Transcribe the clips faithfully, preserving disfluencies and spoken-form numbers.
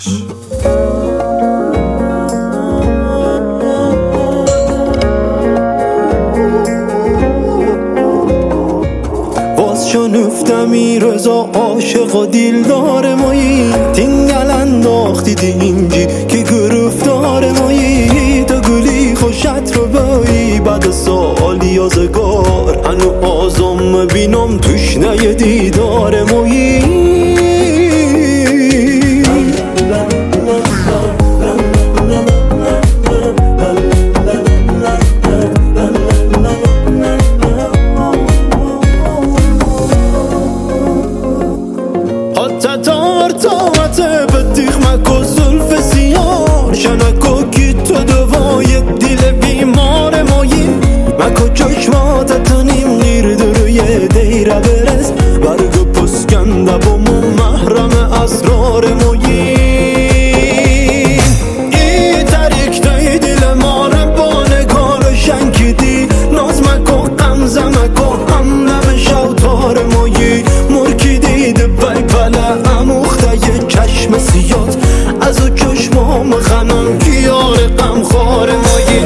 آتش. شنفتمی رضا عاشق و دیلدار مایی تینگل انداختی دینجی که گرفتار مایی تو گلی خوشت رو بایی بعد سالی یازگار هنو آزم بینم تشنه دیدار مایی تار تاوته بدیخ مکو زلف سیار شنکو کی تو دوای دیل بیمار مایی مکو چشمات تنیم نیر دروی دیره برس برگو پسکنده بومو محرم اسرار مایی ای تریک دای دیل ماره با نگار شنکیدی ناز مکو قمزه مکو هم نمشو تار مایی مرکی دیده بای بله چشم سیاد از او چشمام غمم کیار غمخوار مایی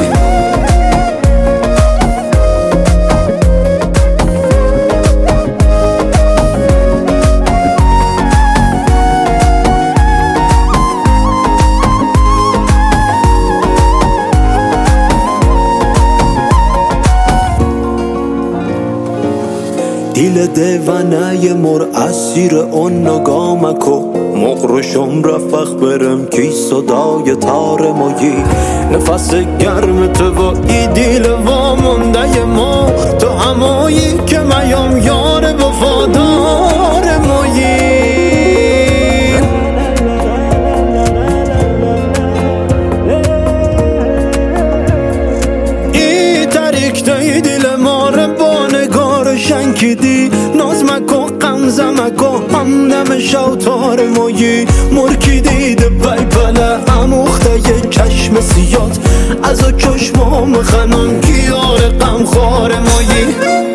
دیل دیوانه مر اسیر اون نگامکو مقرشم رفخ برم کی صدای تار مایی نفس گرم تو و ای دیل وامونده ما تو همایی که میم یار وفادار مایی ای تریک دای دیل ماره با نگار شنکیدی ناز مکو قمزه مکو هم نمشو تار مایی مرکی دیده بای بله اموخته یه چشم سیاد از او چشمام خنم کیار غمخوار مایی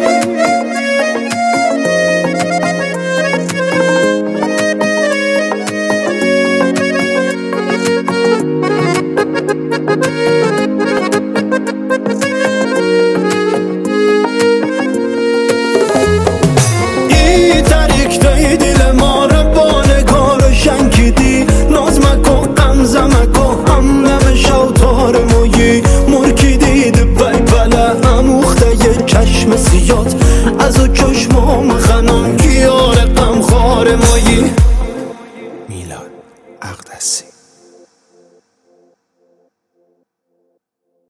چشم سیاد از او چشمام خنم کیار غمخوار مایی میلاد اقدسی.